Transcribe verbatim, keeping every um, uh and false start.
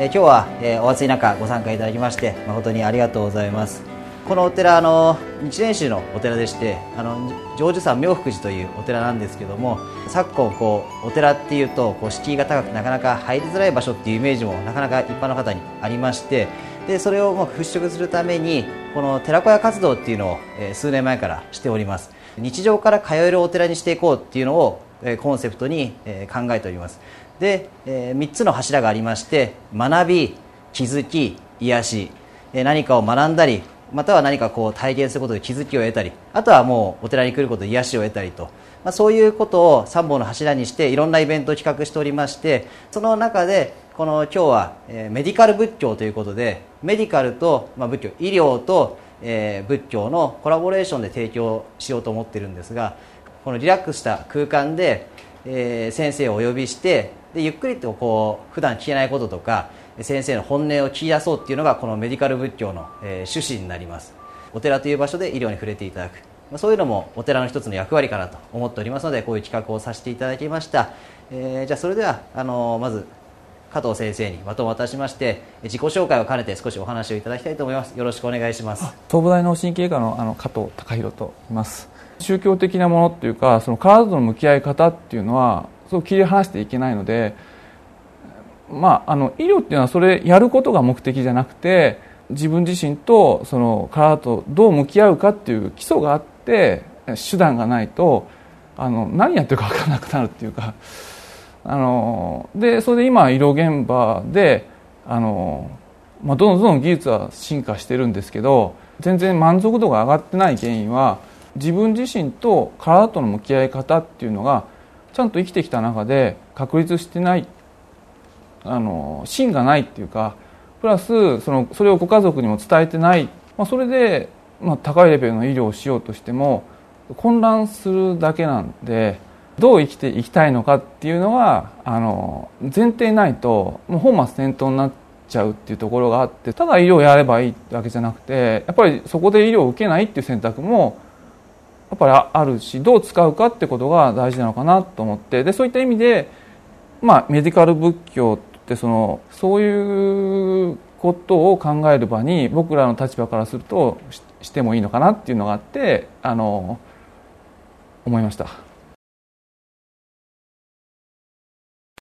えー、今日は、えー、お暑い中ご参加いただきまして誠にありがとうございます。このお寺、あの日蓮宗のお寺でして、あの成就山妙福寺というお寺なんですけども、昨今こうお寺っていうとこう敷居が高くなかなか入りづらい場所っていうイメージもなかなか一般の方にありまして、でそれをもう払拭するためにこの寺子屋活動っていうのを、えー、数年前からしております。日常から通えるお寺にしていこうっていうのを、えー、コンセプトに、えー、考えております。で、えー、みっつの柱がありまして、学び、気づき、癒し、えー、何かを学んだりまたは何かこう体験することで気づきを得たり、あとはもうお寺に来ることで癒しを得たりと、まあ、そういうことをさんぼんの柱にしていろんなイベントを企画しておりまして、その中でこの今日は、えー、メディカル仏教ということで、メディカルと、まあ、仏教、医療と、えー、仏教のコラボレーションで提供しようと思っているんですが、このリラックスした空間で、えー、先生をお呼びしてでゆっくりとこう普段聞けないこととか先生の本音を聞き出そうっていうのがこのメディカル仏教の、えー、趣旨になります。お寺という場所で医療に触れていただく、まあ、そういうのもお寺の一つの役割かなと思っておりますので、こういう企画をさせていただきました。えー、じゃあそれではあのー、まず加藤先生にバトンを渡しまして自己紹介を兼ねて少しお話をいただきたいと思います。よろしくお願いします。 東武大脳神経科の、あの加藤隆弘と言います。宗教的なものっていうか、その体との向き合い方っていうのはそう切り離していけないので、まあ、あの医療っていうのはそれやることが目的じゃなくて、自分自身とその体とどう向き合うかっていう基礎があって手段がないとあの何やってるか分からなくなるっていうか、あのでそれで今医療現場であの、まあ、どんどんどんどん技術は進化してるんですけど、全然満足度が上がってない原因は自分自身と体との向き合い方っていうのがちゃんと生きてきた中で確立してない、あの芯がないっていうか、プラスそのそれをご家族にも伝えてない、まあ、それで、まあ、高いレベルの医療をしようとしても混乱するだけなんで、どう生きていきたいのかっていうのがあの前提ないともう本末転倒になっちゃうっていうところがあって、ただ医療をやればいいってわけじゃなくて、やっぱりそこで医療を受けないっていう選択もやっぱりあるし、どう使うかってことが大事なのかなと思って、でそういった意味で、まあ、メディカル仏教ってそのそういうことを考える場に僕らの立場からすると し, してもいいのかなっていうのがあって、あの思いました。